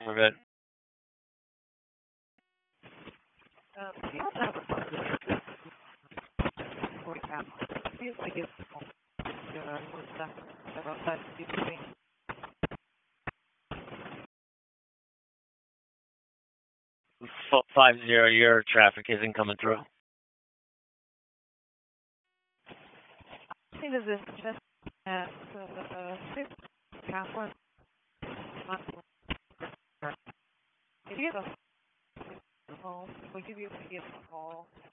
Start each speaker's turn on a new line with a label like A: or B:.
A: Corvette.
B: Do you also have a budget for cap? Feels like it's what's that outside between
A: 50, your traffic isn't coming through.
B: I think this is just six Catholic. If you have a home, we'll give you a call.